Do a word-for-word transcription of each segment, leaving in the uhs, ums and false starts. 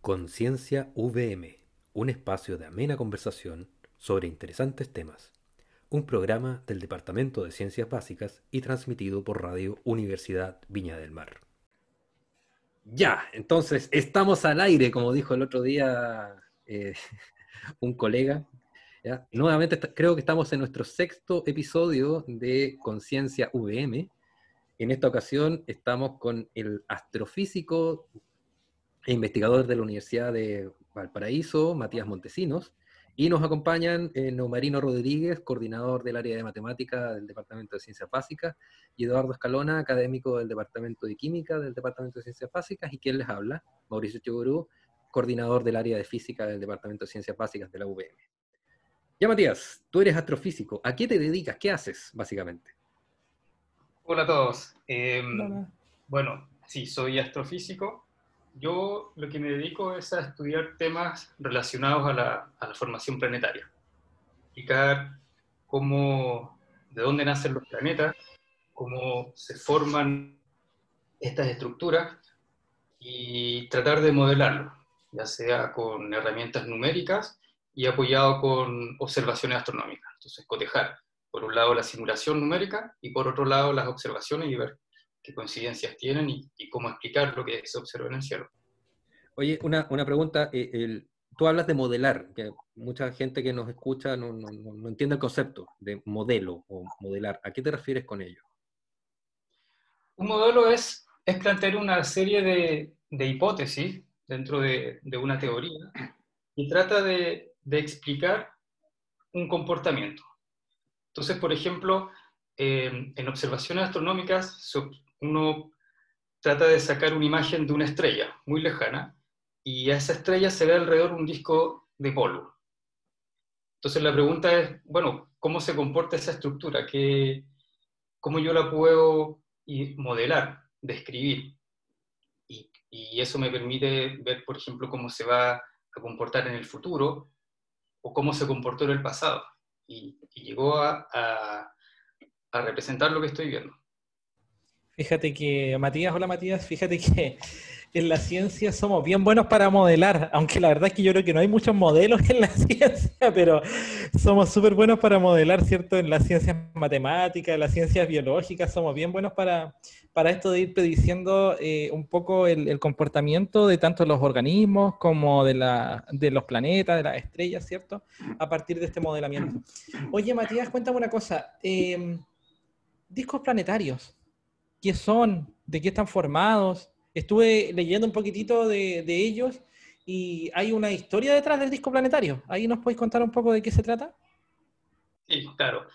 Conciencia V M, un espacio de amena conversación sobre interesantes temas. Un programa del Departamento de Ciencias Básicas y transmitido por Radio Universidad Viña del Mar. Ya, entonces estamos al aire, como dijo el otro día eh, un colega. ¿Ya? Nuevamente está- creo que estamos en nuestro sexto episodio de Conciencia V M. En esta ocasión estamos con el astrofísico e investigador de la Universidad de Valparaíso, Matías Montesinos, y nos acompañan eh, Neumarino Rodríguez, coordinador del área de matemática del Departamento de Ciencias Básicas, y Eduardo Escalona, académico del Departamento de Química del Departamento de Ciencias Básicas, y quien les habla, Mauricio Chogorú, coordinador del área de Física del Departamento de Ciencias Básicas de la U V M. Ya, Matías, tú eres astrofísico. ¿A qué te dedicas? ¿Qué haces, básicamente? Hola a todos. Eh, Hola. bueno, sí, soy astrofísico. Yo lo que me dedico es a estudiar temas relacionados a la, a la formación planetaria. Explicar cómo, de dónde nacen los planetas, cómo se forman estas estructuras y tratar de modelarlo, ya sea con herramientas numéricas y apoyado con observaciones astronómicas. Entonces, cotejar, por un lado, la simulación numérica y por otro lado, las observaciones y ver qué coincidencias tienen y, y cómo explicar lo que se observa en el cielo. Oye, una, una pregunta. eh, el- tú hablas de modelar, que mucha gente que nos escucha no, no, no- no entiende el concepto de modelo o modelar. ¿A qué te refieres con ello? Un modelo es, es plantear una serie de, de hipótesis dentro de, de una teoría y trata de, de explicar un comportamiento. Entonces, por ejemplo, eh, en observaciones astronómicas so- uno trata de sacar una imagen de una estrella muy lejana y a esa estrella se ve alrededor un disco de polvo. Entonces la pregunta es, bueno, ¿cómo se comporta esa estructura? ¿Qué, ¿Cómo yo la puedo y- modelar, describir? Y, y eso me permite ver, por ejemplo, cómo se va a comportar en el futuro o cómo se comportó en el pasado. Y, y llegó a, a a representar lo que estoy viendo. Fíjate que, Matías, hola Matías, fíjate que en la ciencia somos bien buenos para modelar, aunque la verdad es que yo creo que no hay muchos modelos en la ciencia, pero somos súper buenos para modelar, ¿cierto? En las ciencias matemáticas, en las ciencias biológicas, somos bien buenos para, para esto de ir prediciendo eh, un poco el, el comportamiento de tanto los organismos como de, la, de los planetas, de las estrellas, ¿cierto? A partir de este modelamiento. Oye, Matías, cuéntame una cosa. eh, discos planetarios. ¿Qué son? ¿De qué están formados? Estuve leyendo un poquitito de, de ellos y hay una historia detrás del disco planetario. ¿Ahí nos podéis contar un poco de qué se trata? Sí, claro.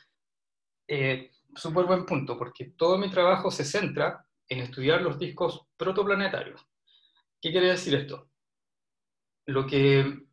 Eh, Súper buen punto, porque todo mi trabajo se centra en estudiar los discos protoplanetarios. ¿Qué quiere decir esto? Lo que,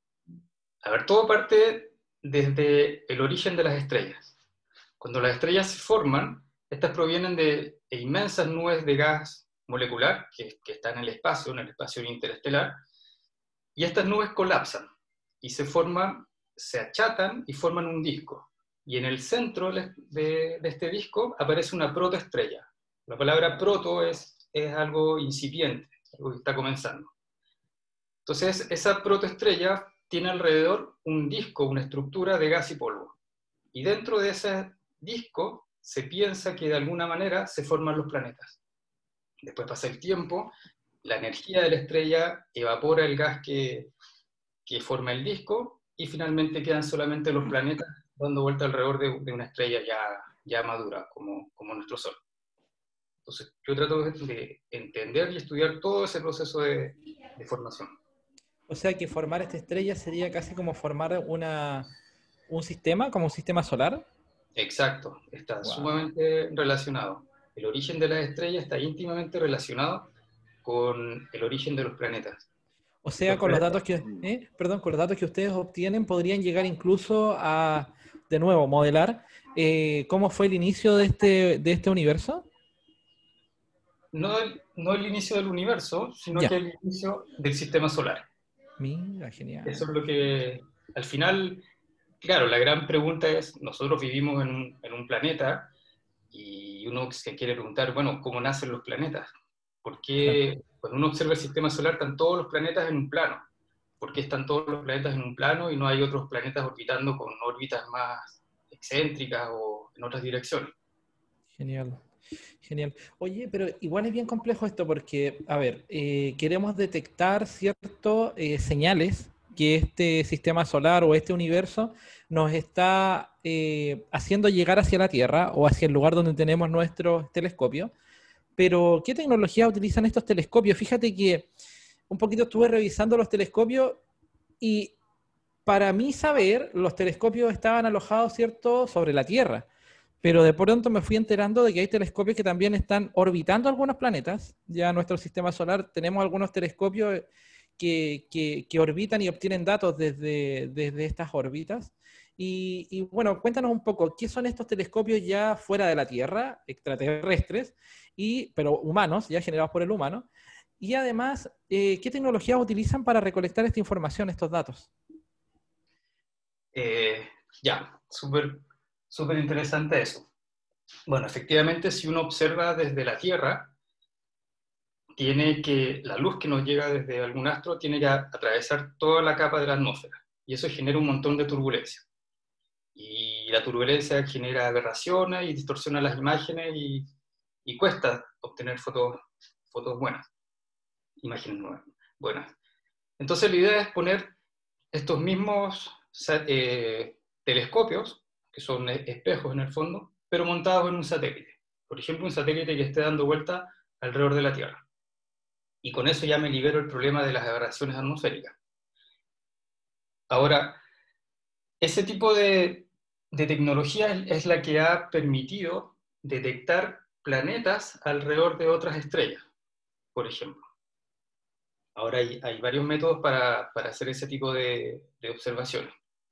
a ver, todo parte desde el origen de las estrellas. Cuando las estrellas se forman, estas provienen de inmensas nubes de gas molecular que, que están en el espacio, en el espacio interestelar, y estas nubes colapsan y se forman, se achatan y forman un disco. Y en el centro de, de este disco aparece una protoestrella. La palabra proto es, es algo incipiente, algo que está comenzando. Entonces, esa protoestrella tiene alrededor un disco, una estructura de gas y polvo. Y dentro de ese disco se piensa que de alguna manera se forman los planetas. Después pasa el tiempo, la energía de la estrella evapora el gas que, que forma el disco y finalmente quedan solamente los planetas dando vuelta alrededor de, de una estrella ya, ya madura, como, como nuestro Sol. Entonces, yo trato de, de entender y estudiar todo ese proceso de, de formación. O sea que formar esta estrella sería casi como formar una, un sistema, como un sistema solar. Exacto, está Wow. sumamente relacionado. El origen de las estrellas está íntimamente relacionado con el origen de los planetas. O Los sea, con los planetas datos que, ¿eh? Perdón, con los datos que ustedes obtienen podrían llegar incluso a, de nuevo, modelar eh, cómo fue el inicio de este, de este universo. no el, no el inicio del universo, sino que Ya. el inicio del sistema solar. Mira, Eso genial. es lo que, al final, claro, la gran pregunta es, nosotros vivimos en un, en un planeta y uno se quiere preguntar, bueno, ¿cómo nacen los planetas? ¿Por Claro. qué, Cuando uno observa el sistema solar, están todos los planetas en un plano. ¿Por qué están todos los planetas en un plano y no hay otros planetas orbitando con órbitas más excéntricas o en otras direcciones? Genial, genial. Oye, pero igual es bien complejo esto porque, a ver, eh, queremos detectar ciertas señales que este sistema solar o este universo nos está eh, haciendo llegar hacia la Tierra o hacia el lugar donde tenemos nuestros telescopios. Pero, ¿qué tecnología utilizan estos telescopios? Fíjate que un poquito estuve revisando los telescopios y para mí saber, los telescopios estaban alojados, ¿cierto?, sobre la Tierra. Pero de pronto me fui enterando de que hay telescopios que también están orbitando algunos planetas. Ya en nuestro sistema solar tenemos algunos telescopios que, que, que orbitan y obtienen datos desde, desde estas órbitas. Y, y bueno, cuéntanos un poco, ¿qué son estos telescopios ya fuera de la Tierra, extraterrestres, y, pero humanos, ya generados por el humano? Y además, eh, ¿qué tecnologías utilizan para recolectar esta información, estos datos? Eh, ya, súper súper interesante eso. Bueno, efectivamente, si uno observa desde la Tierra, tiene que, la luz que nos llega desde algún astro tiene que atravesar toda la capa de la atmósfera, y eso genera un montón de turbulencia. Y la turbulencia genera aberraciones y distorsiona las imágenes y, y cuesta obtener fotos, fotos buenas, imágenes nuevas, buenas. Entonces la idea es poner estos mismos eh, telescopios, que son espejos en el fondo, pero montados en un satélite. Por ejemplo, un satélite que esté dando vuelta alrededor de la Tierra. Y con eso ya me libero el problema de las aberraciones atmosféricas. Ahora, ese tipo de, de tecnología es la que ha permitido detectar planetas alrededor de otras estrellas, por ejemplo. Ahora hay, hay varios métodos para, para, hacer ese tipo de, de observaciones.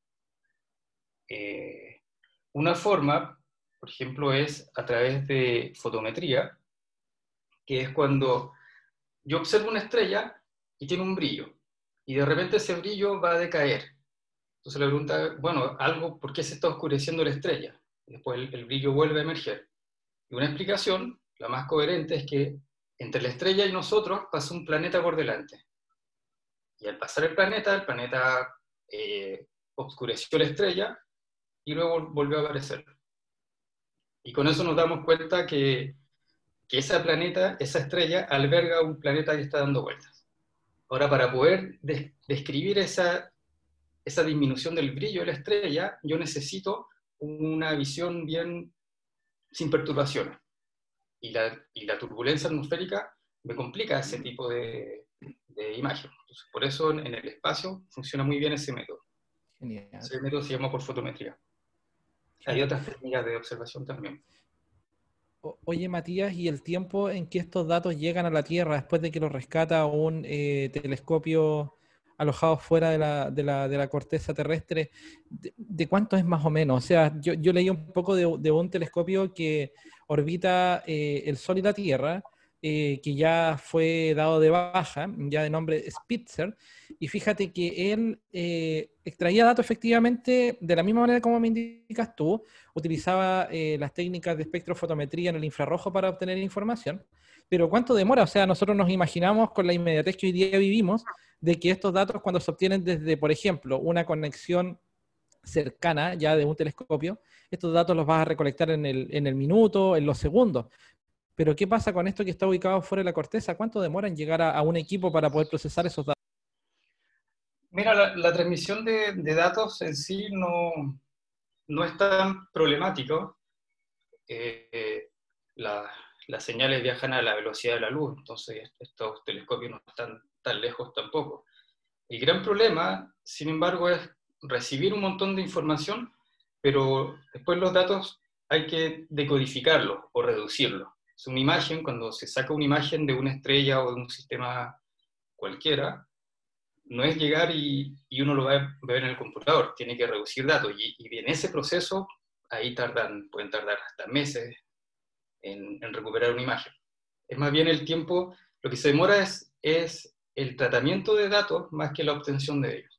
Eh, una forma, por ejemplo, es a través de fotometría, que es cuando yo observo una estrella y tiene un brillo, y de repente ese brillo va a decaer. Entonces la pregunta, bueno, algo, ¿por qué se está oscureciendo la estrella? Y después el, el brillo vuelve a emerger. Y una explicación, la más coherente, es que entre la estrella y nosotros pasa un planeta por delante. Y al pasar el planeta, el planeta eh, oscureció la estrella y luego volvió a aparecer. Y con eso nos damos cuenta que, que ese planeta, esa estrella, alberga un planeta que está dando vueltas. Ahora, para poder des describir esa, esa disminución del brillo de la estrella, yo necesito una visión bien sin perturbaciones. Y la, y la turbulencia atmosférica me complica ese tipo de, de imagen. Entonces, por eso en, en el espacio funciona muy bien ese método. Genial. Ese método se llama por fotometría. Hay Genial. otras técnicas de observación también. O, oye, Matías, ¿y el tiempo en que estos datos llegan a la Tierra después de que los rescata un eh, telescopio alojado fuera de la, de la, de la corteza terrestre, ¿de, de cuánto es más o menos? O sea, yo, yo leí un poco de, de un telescopio que orbita eh, el Sol y la Tierra, eh, que ya fue dado de baja, ya de nombre Spitzer, y fíjate que él eh, extraía datos efectivamente de la misma manera como me indicas tú, utilizaba eh, las técnicas de espectrofotometría en el infrarrojo para obtener información, pero ¿cuánto demora? O sea, nosotros nos imaginamos con la inmediatez que hoy día vivimos, de que estos datos cuando se obtienen desde, por ejemplo, una conexión cercana ya de un telescopio, estos datos los vas a recolectar en el, en el minuto, en los segundos. Pero ¿qué pasa con esto que está ubicado fuera de la corteza? ¿Cuánto demora en llegar a, a un equipo para poder procesar esos datos? Mira, la, la transmisión de, de, datos en sí no, no es tan problemático. Eh, eh, la, las señales viajan a la velocidad de la luz, entonces estos telescopios no están tan lejos tampoco. El gran problema, sin embargo, es recibir un montón de información, pero después los datos hay que decodificarlos o reducirlos. Es una imagen, cuando se saca una imagen de una estrella o de un sistema cualquiera, no es llegar y, y uno lo va a ver en el computador, tiene que reducir datos, y, y en ese proceso, ahí tardan, pueden tardar hasta meses en, en recuperar una imagen. Es más bien el tiempo, lo que se demora es, es el tratamiento de datos más que la obtención de ellos.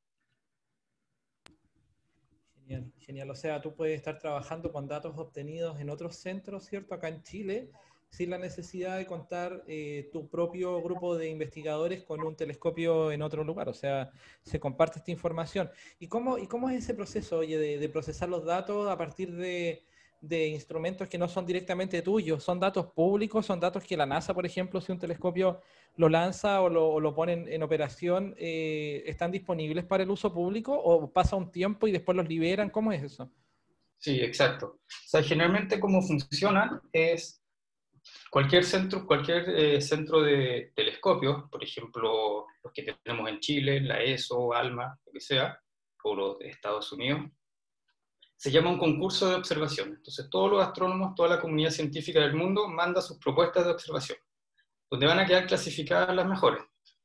Genial, genial. O sea, tú puedes estar trabajando con datos obtenidos en otros centros, ¿cierto? Acá en Chile, sin la necesidad de contar eh, tu propio grupo de investigadores con un telescopio en otro lugar. O sea, se comparte esta información. ¿Y cómo, y cómo es ese proceso, oye, de, de procesar los datos a partir de, de instrumentos que no son directamente tuyos? ¿Son datos públicos? ¿Son datos que la NASA, por ejemplo, si un telescopio lo lanza o lo, o lo pone en, en operación, eh, están disponibles para el uso público o pasa un tiempo y después los liberan? ¿Cómo es eso? Sí, exacto. O sea, generalmente cómo funciona es cualquier centro, cualquier eh, centro de telescopios, por ejemplo, los que tenemos en Chile, la ESO, ALMA, lo que sea, o los de Estados Unidos, se llama un concurso de observación. Entonces, todos los astrónomos, toda la comunidad científica del mundo manda sus propuestas de observación, donde van a quedar clasificadas las mejores.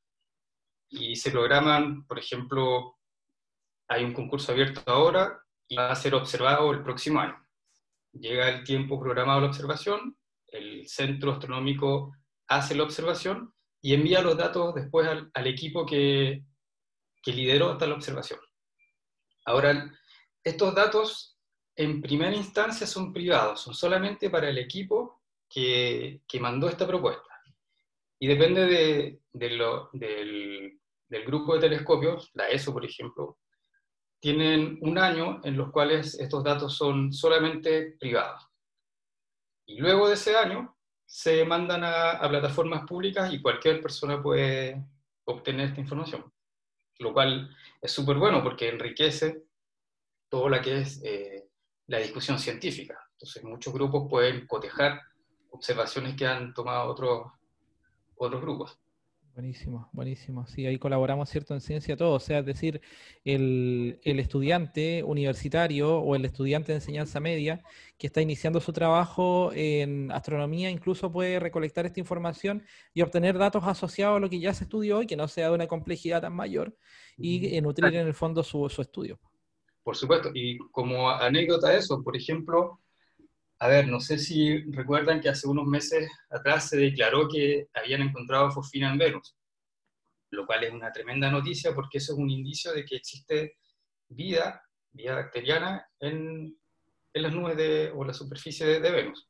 Y se programan, por ejemplo, hay un concurso abierto ahora y va a ser observado el próximo año. Llega el tiempo programado de la observación, el centro astronómico hace la observación y envía los datos después al, al equipo que, que lideró hasta la observación. Ahora, estos datos en primera instancia son privados, son solamente para el equipo que, que mandó esta propuesta. Y depende de, de lo, del, del grupo de telescopios, la ESO por ejemplo, tienen un año en los cuales estos datos son solamente privados. Y luego de ese año se mandan a, a plataformas públicas y cualquier persona puede obtener esta información. Lo cual es súper bueno porque enriquece todo lo que es eh, la discusión científica. Entonces muchos grupos pueden cotejar observaciones que han tomado otros, otros grupos. Buenísimo, buenísimo. Sí, ahí colaboramos, ¿cierto?, en ciencia todo. O sea, es decir, el, el estudiante universitario o el estudiante de enseñanza media que está iniciando su trabajo en astronomía incluso puede recolectar esta información y obtener datos asociados a lo que ya se estudió y que no sea de una complejidad tan mayor y eh, nutrir en el fondo su, su estudio. Por supuesto, y como anécdota de eso, por ejemplo, a ver, no sé si recuerdan que hace unos meses atrás se declaró que habían encontrado fosfina en Venus, lo cual es una tremenda noticia porque eso es un indicio de que existe vida, vida bacteriana en, en las nubes de, o la superficie de, de Venus.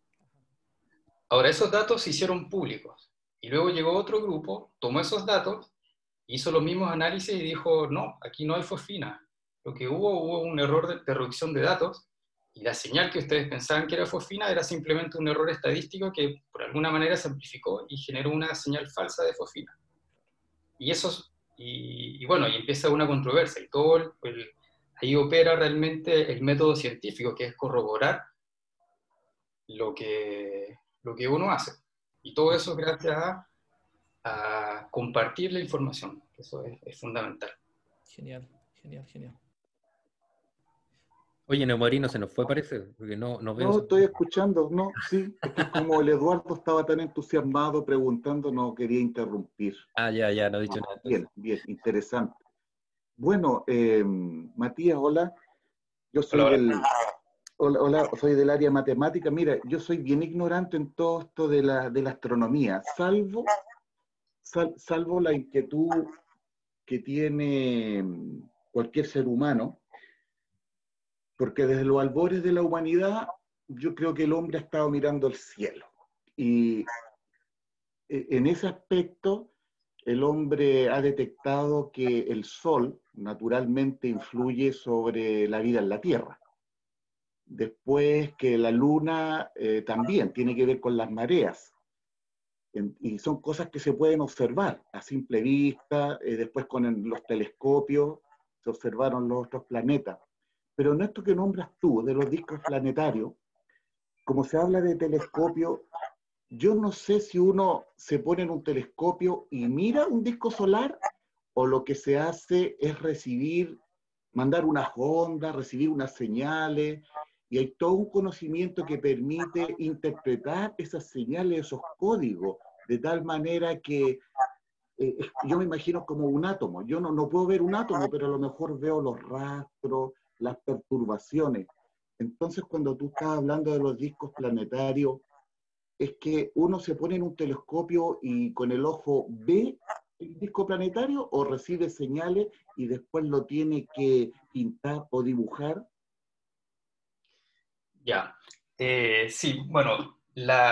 Ahora, esos datos se hicieron públicos y luego llegó otro grupo, tomó esos datos, hizo los mismos análisis y dijo, no, aquí no hay fosfina. Lo que hubo, hubo un error de, de reducción de datos y la señal que ustedes pensaban que era fosfina era simplemente un error estadístico que por alguna manera se amplificó y generó una señal falsa de fosfina. Y eso, y, y bueno, y empieza una controversia y todo el, el, ahí opera realmente el método científico, que es corroborar lo que, lo que uno hace. Y todo eso gracias a, a compartir la información, que eso es, es fundamental. Genial, genial, genial. Oye, Neumarino se nos fue, parece, porque no, no veo. No, estoy escuchando, no, sí, es que como el Eduardo estaba tan entusiasmado preguntando, no quería interrumpir. Ah, ya, ya, no he dicho Ah, nada. bien, bien, interesante. Bueno, eh, Matías, hola, yo soy Hola, hola. del, hola, hola, soy del área matemática. Mira, yo soy bien ignorante en todo esto de la, de la astronomía, salvo, sal, salvo la inquietud que tiene cualquier ser humano, porque desde los albores de la humanidad yo creo que el hombre ha estado mirando el cielo. Y en ese aspecto, el hombre ha detectado que el Sol naturalmente influye sobre la vida en la Tierra. Después que la Luna eh, también tiene que ver con las mareas. En, y son cosas que se pueden observar a simple vista. Eh, después con el, los telescopios se observaron los otros planetas. Pero en esto que nombras tú, de los discos planetarios, como se habla de telescopio, yo no sé si uno se pone en un telescopio y mira un disco solar o lo que se hace es recibir, mandar unas ondas, recibir unas señales, y hay todo un conocimiento que permite interpretar esas señales, esos códigos, de tal manera que eh, yo me imagino como un átomo. Yo no, no puedo ver un átomo, pero a lo mejor veo los rastros, las perturbaciones. Entonces, cuando tú estás hablando de los discos planetarios, es que uno se pone en un telescopio y con el ojo ve el disco planetario o recibe señales y después lo tiene que pintar o dibujar. Ya, eh, sí, bueno, la,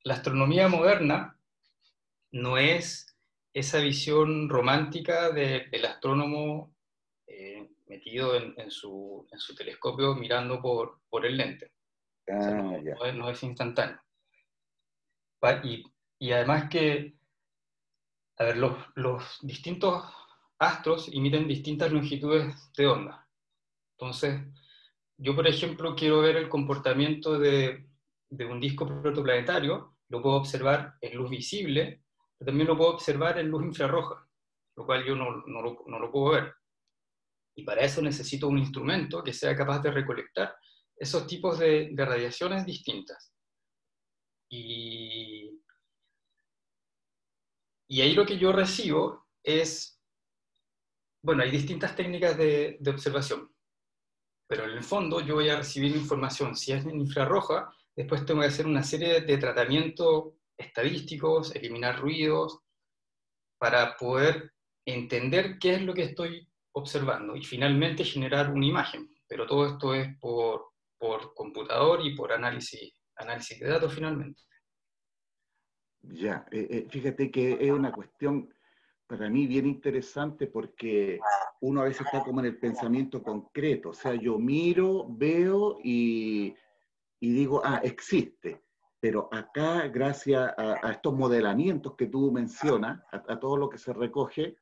la astronomía moderna no es esa visión romántica de, del astrónomo eh, metido en, en, su, en su telescopio mirando por, por el lente. O sea, no, Ah, ya. no, es, no es instantáneo. Y, y además que, a ver, los, los distintos astros emiten distintas longitudes de onda. Entonces, yo, por ejemplo, quiero ver el comportamiento de, de un disco protoplanetario, lo puedo observar en luz visible, pero también lo puedo observar en luz infrarroja, lo cual yo no, no, lo, no lo puedo ver. Y para eso necesito un instrumento que sea capaz de recolectar esos tipos de, de radiaciones distintas. Y, y ahí lo que yo recibo es, bueno, hay distintas técnicas de, de observación, pero en el fondo yo voy a recibir información, si es en infrarroja, después tengo que hacer una serie de tratamientos estadísticos, eliminar ruidos, para poder entender qué es lo que estoy observando y finalmente generar una imagen. Pero todo esto es por, por computador y por análisis, análisis de datos finalmente. Ya, eh, eh, fíjate que es una cuestión para mí bien interesante porque uno a veces está como en el pensamiento concreto, o sea, yo miro, veo y, y digo, ah, existe. Pero acá, gracias a, a estos modelamientos que tú mencionas, a, a todo lo que se recoge,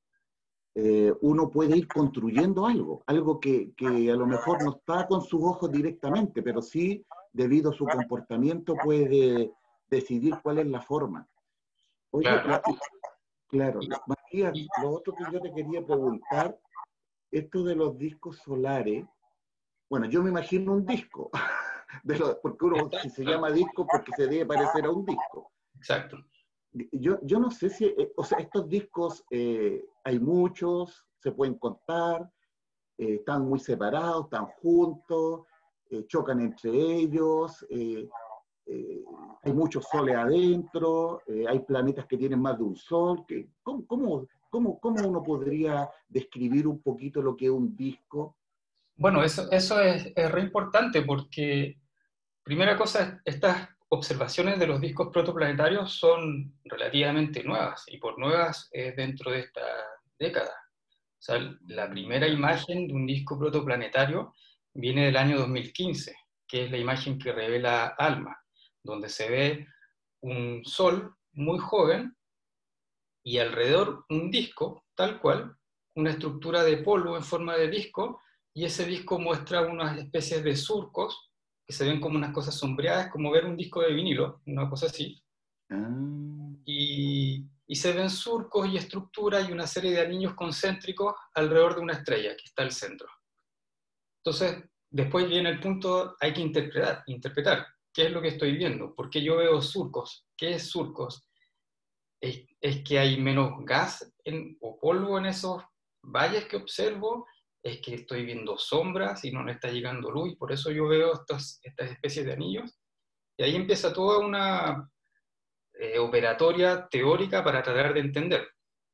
eh, uno puede ir construyendo algo, algo que, que a lo mejor no está con sus ojos directamente, pero sí, debido a su comportamiento, puede decidir cuál es la forma. Oye, Claro. y, claro, Y, Matías, y, lo otro que yo te quería preguntar, esto de los discos solares, bueno, yo me imagino un disco, de lo, porque uno, si se llama disco, porque se debe parecer a un disco. exacto. Yo, yo no sé si, eh, o sea, estos discos eh, hay muchos, se pueden contar, eh, están muy separados, están juntos, eh, chocan entre ellos, eh, eh, hay muchos soles adentro, eh, hay planetas que tienen más de un sol. Que, ¿cómo, cómo, cómo, ¿Cómo uno podría describir un poquito lo que es un disco? Bueno, eso, eso es, es re importante porque, primera cosa, estas observaciones de los discos protoplanetarios son relativamente nuevas, y por nuevas es dentro de esta década. O sea, la primera imagen de un disco protoplanetario viene del año dos mil quince, que es la imagen que revela ALMA, donde se ve un sol muy joven y alrededor un disco, tal cual, una estructura de polvo en forma de disco, y ese disco muestra unas especies de surcos que se ven como unas cosas sombreadas, como ver un disco de vinilo, una cosa así. Ah, Y, y se ven surcos y estructuras y una serie de anillos concéntricos alrededor de una estrella que está al centro. Entonces, después viene el punto, hay que interpretar, interpretar qué es lo que estoy viendo, por qué yo veo surcos, qué es surcos. Es, es que hay menos gas en, o polvo en esos valles que observo, es que estoy viendo sombras y no me está llegando luz, y por eso yo veo estas, estas especies de anillos. Y ahí empieza toda una eh, operatoria teórica para tratar de entender.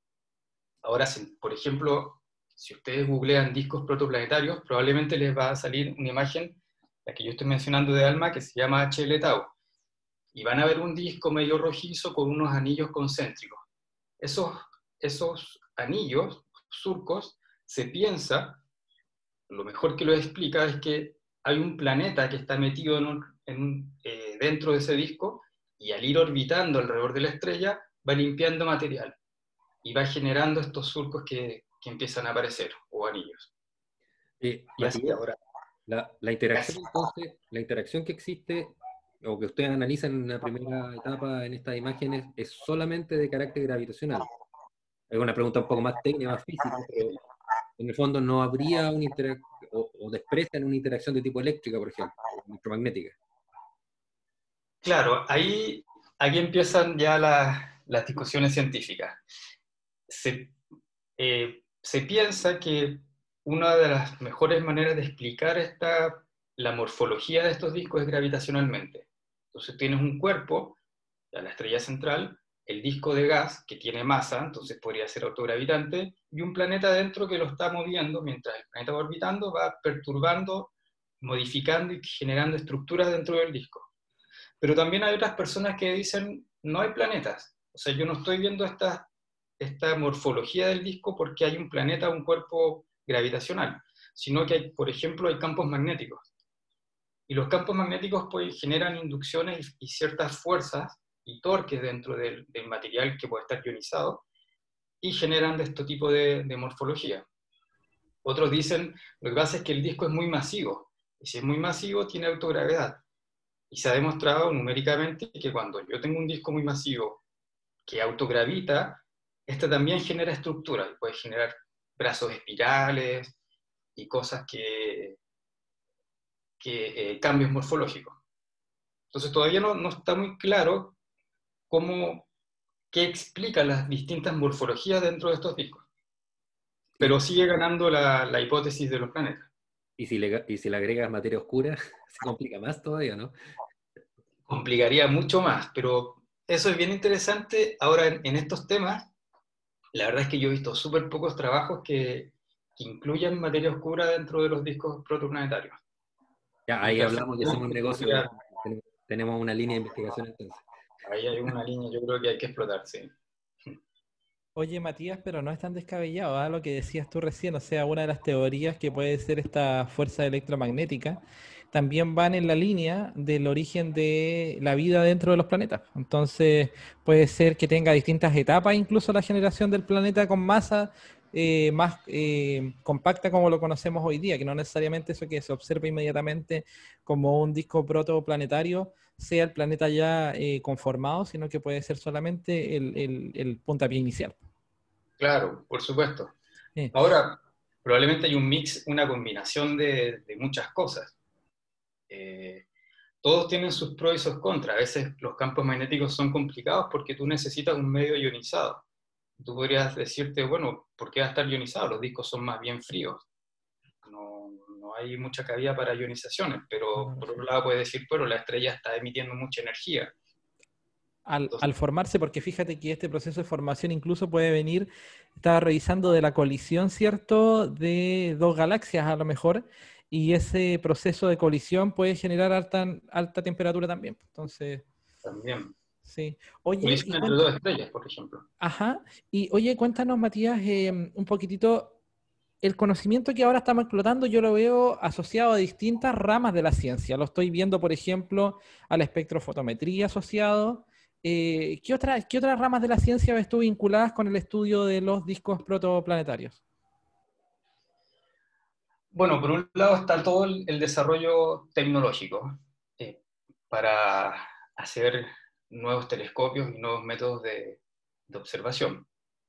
Ahora, si, por ejemplo, si ustedes googlean discos protoplanetarios, probablemente les va a salir una imagen, la que yo estoy mencionando de ALMA, que se llama H L Tau. Y van a ver un disco medio rojizo con unos anillos concéntricos. Esos, esos anillos, surcos, se piensa, lo mejor que lo explica es que hay un planeta que está metido en un, en un, eh, dentro de ese disco, y al ir orbitando alrededor de la estrella va limpiando material y va generando estos surcos que, que empiezan a aparecer, o anillos. Eh, Y así Matías, ahora. la, la interacción entonces, la interacción que existe o que ustedes analizan en la primera etapa en estas imágenes es solamente de carácter gravitacional. Es una pregunta un poco más técnica, más física, pero en el fondo no habría una interacción o, o desprecian una interacción de tipo eléctrica, por ejemplo, o electromagnética. Claro, ahí aquí empiezan ya las, las discusiones científicas. Se, eh, se piensa que una de las mejores maneras de explicar esta, la morfología de estos discos es gravitacionalmente. Entonces tienes un cuerpo, la estrella central, el disco de gas que tiene masa, entonces podría ser autogravitante, y un planeta dentro que lo está moviendo, mientras el planeta va orbitando, va perturbando, modificando y generando estructuras dentro del disco. Pero también hay otras personas que dicen, no hay planetas. O sea, yo no estoy viendo esta, esta morfología del disco porque hay un planeta, un cuerpo gravitacional, sino que, hay, por ejemplo, hay campos magnéticos. Y los campos magnéticos pues, generan inducciones y ciertas fuerzas y torques dentro del, del material que puede estar ionizado, y generan de este tipo de, de morfología. Otros dicen, lo que pasa es que el disco es muy masivo, y si es muy masivo tiene autogravedad. Y se ha demostrado numéricamente que cuando yo tengo un disco muy masivo que autogravita, este también genera estructura, y puede generar brazos espirales y cosas que, que eh, cambios morfológicos. Entonces todavía no, no está muy claro cómo, qué explica las distintas morfologías dentro de estos discos. Pero sigue ganando la, la hipótesis de los planetas. Y si, le, y si le agregas materia oscura, se complica más todavía, ¿no? Complicaría mucho más, pero eso es bien interesante. Ahora, en, en estos temas, la verdad es que yo he visto súper pocos trabajos que, que incluyan materia oscura dentro de los discos protoplanetarios. Ya, ahí hablamos que hacemos un negocio, ¿no? Tenemos una línea de investigación entonces. Ahí hay una línea, yo creo que hay que explotar, sí. Oye, Matías, pero no es tan descabellado, ¿ah? Lo que decías tú recién, o sea, una de las teorías que puede ser esta fuerza electromagnética, también van en la línea del origen de la vida dentro de los planetas. Entonces, puede ser que tenga distintas etapas, incluso la generación del planeta con masa eh, más eh, compacta como lo conocemos hoy día, que no necesariamente eso que se observa inmediatamente como un disco protoplanetario sea el planeta ya eh, conformado, sino que puede ser solamente el, el, el puntapié inicial. Claro, por supuesto. Sí. Ahora, probablemente hay un mix, una combinación de, de muchas cosas. Eh, todos tienen sus pros y sus contras. A veces los campos magnéticos son complicados porque tú necesitas un medio ionizado. Tú podrías decirte, bueno, ¿por qué va a estar ionizado? Los discos son más bien fríos. No, no hay mucha cabida para ionizaciones, pero por otro lado puedes decir, bueno, la estrella está emitiendo mucha energía. Al, Entonces, al formarse, porque fíjate que este proceso de formación incluso puede venir, estaba revisando de la colisión, ¿cierto?, de dos galaxias a lo mejor, y ese proceso de colisión puede generar alta, alta temperatura también. Entonces, también. sí. Oye, y Colisión entre cuenta, dos estrellas, por ejemplo. ajá, y oye, cuéntanos, Matías, eh, un poquitito, el conocimiento que ahora estamos explotando, yo lo veo asociado a distintas ramas de la ciencia. Lo estoy viendo, por ejemplo, a la espectrofotometría asociado. Eh, ¿qué, otra- ¿Qué otras ramas de la ciencia ves tú vinculadas con el estudio de los discos protoplanetarios? Bueno, por un lado está todo el, el desarrollo tecnológico eh, para hacer nuevos telescopios y nuevos métodos de, de observación.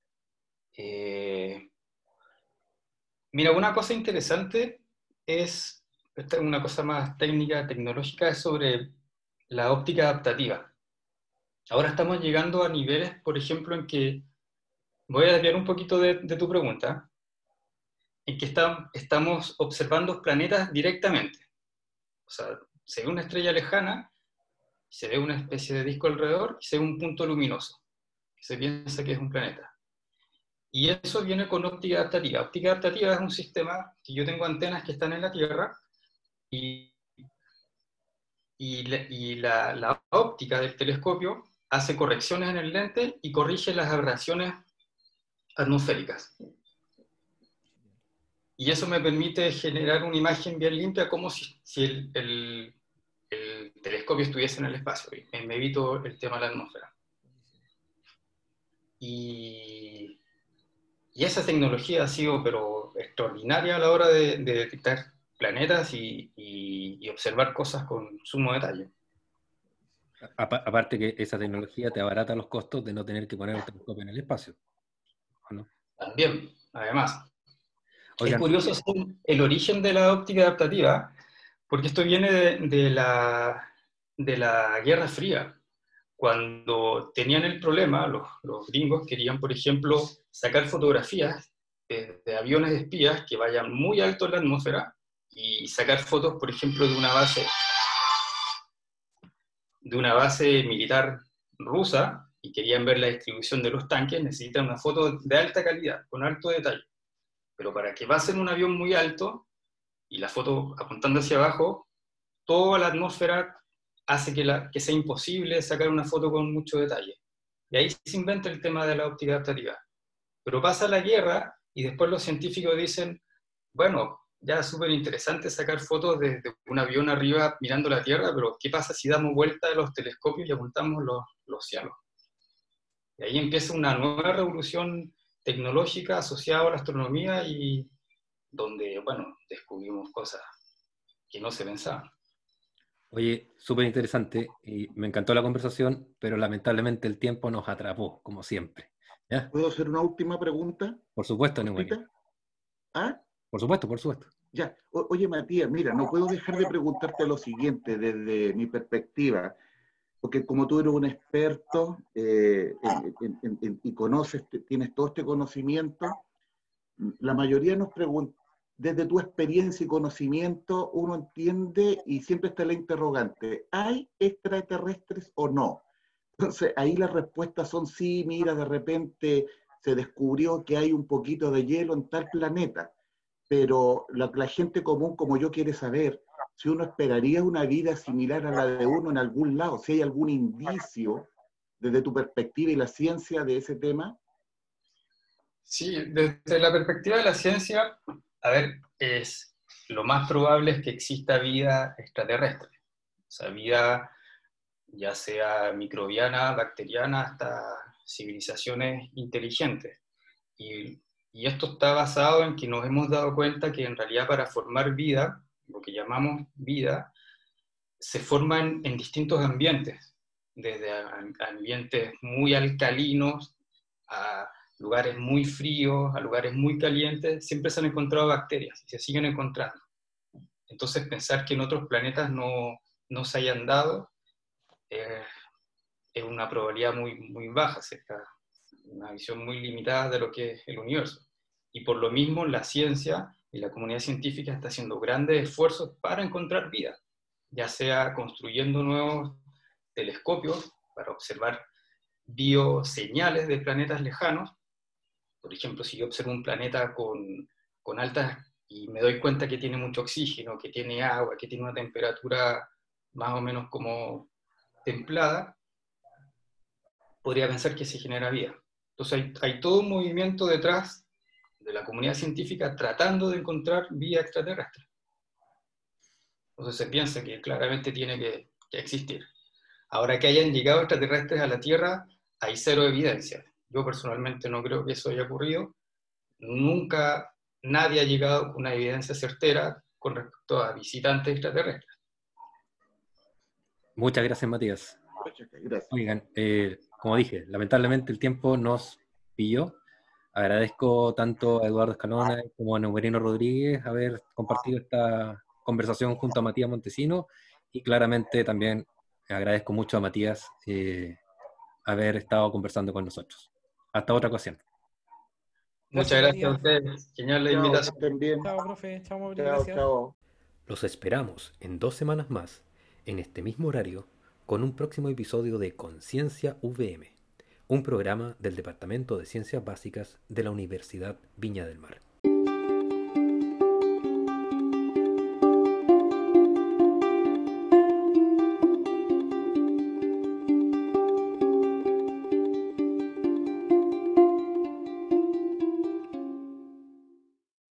Eh, mira, una cosa interesante es, esta es una cosa más técnica, tecnológica, es sobre la óptica adaptativa. Ahora estamos llegando a niveles, por ejemplo, en que, voy a desviar un poquito de, de tu pregunta, en que está, estamos observando planetas directamente. O sea, se ve una estrella lejana, se ve una especie de disco alrededor y se ve un punto luminoso, que se piensa que es un planeta. Y eso viene con óptica adaptativa. Óptica adaptativa es un sistema que yo tengo antenas que están en la Tierra y, y, la, y la, la óptica del telescopio hace correcciones en el lente y corrige las aberraciones atmosféricas. Y eso me permite generar una imagen bien limpia, como si, si el, el, el telescopio estuviese en el espacio. Y me evito el tema de la atmósfera. Y, y esa tecnología ha sido pero extraordinaria a la hora de, de detectar planetas y, y, y observar cosas con sumo detalle. Apa- Aparte que esa tecnología te abarata los costos de no tener que poner el telescopio en el espacio, ¿no? También, además. Es Oigan, curioso el origen de la óptica adaptativa, porque esto viene de, de, la, de la Guerra Fría. Cuando tenían el problema, los, los gringos querían, por ejemplo, sacar fotografías de, de aviones de espías que vayan muy alto en la atmósfera y sacar fotos, por ejemplo, de una base, de una base militar rusa, y querían ver la distribución de los tanques, necesitan una foto de alta calidad, con alto detalle. Pero para que pasen un avión muy alto, y la foto apuntando hacia abajo, toda la atmósfera hace que, la, que sea imposible sacar una foto con mucho detalle. Y ahí se inventa el tema de la óptica adaptativa. Pero pasa la guerra y después los científicos dicen, bueno, ya es súper interesante sacar fotos desde un avión arriba mirando la Tierra, pero ¿qué pasa si damos vuelta a los telescopios y apuntamos los, los cielos? Y ahí empieza una nueva revolución tecnológica asociada a la astronomía y donde, bueno, descubrimos cosas que no se pensaban. Oye, súper interesante y me encantó la conversación, pero lamentablemente el tiempo nos atrapó, como siempre. ¿Ya? ¿Puedo hacer una última pregunta? Por supuesto, Neumann. ¿Ah? Por supuesto, por supuesto. Ya. O, oye, Matías, mira, no puedo dejar de preguntarte lo siguiente desde mi perspectiva, porque como tú eres un experto eh, en, en, en, en, y conoces, tienes todo este conocimiento, la mayoría nos pregunta, desde tu experiencia y conocimiento, uno entiende y siempre está la interrogante, ¿hay extraterrestres o no? Entonces, ahí las respuestas son sí, mira, de repente se descubrió que hay un poquito de hielo en tal planeta, pero la, la gente común como yo quiere saber si uno esperaría una vida similar a la de uno en algún lado, si hay algún indicio desde tu perspectiva y la ciencia de ese tema. Sí, desde la perspectiva de la ciencia, a ver, es, lo más probable es que exista vida extraterrestre, o sea, vida ya sea microbiana, bacteriana, hasta civilizaciones inteligentes. Y, y esto está basado en que nos hemos dado cuenta que en realidad para formar vida, lo que llamamos vida, se forma en, en distintos ambientes, desde ambientes muy alcalinos a lugares muy fríos, a lugares muy calientes, siempre se han encontrado bacterias y se siguen encontrando. Entonces pensar que en otros planetas no, no se hayan dado eh, es una probabilidad muy, muy baja, cerca, una visión muy limitada de lo que es el universo. Y por lo mismo la ciencia y la comunidad científica está haciendo grandes esfuerzos para encontrar vida, ya sea construyendo nuevos telescopios para observar bioseñales de planetas lejanos. Por ejemplo, si yo observo un planeta con, con altas y me doy cuenta que tiene mucho oxígeno, que tiene agua, que tiene una temperatura más o menos como templada, podría pensar que se genera vida. Entonces hay, hay todo un movimiento detrás de la comunidad científica tratando de encontrar vida extraterrestre. Entonces se piensa que claramente tiene que, que existir. Ahora que hayan llegado extraterrestres a la Tierra, hay cero evidencia. Yo personalmente no creo que eso haya ocurrido. Nunca nadie ha llegado con una evidencia certera con respecto a visitantes extraterrestres. Muchas gracias, Matías. Gracias. Oigan, eh, como dije, lamentablemente el tiempo nos pilló. Agradezco tanto a Eduardo Escalona como a Neuberino Rodríguez haber compartido esta conversación junto a Matías Montesino, y claramente también agradezco mucho a Matías eh, haber estado conversando con nosotros. Hasta otra ocasión. Muchas Gracias, gracias a Matías. ustedes. Genial la Chao, que invitación. estén bien. Chao, profe. Chao, Mauri. Chao, Gracias. chao. Los esperamos en dos semanas más, en este mismo horario, con un próximo episodio de Conciencia V M, un programa del Departamento de Ciencias Básicas de la Universidad Viña del Mar.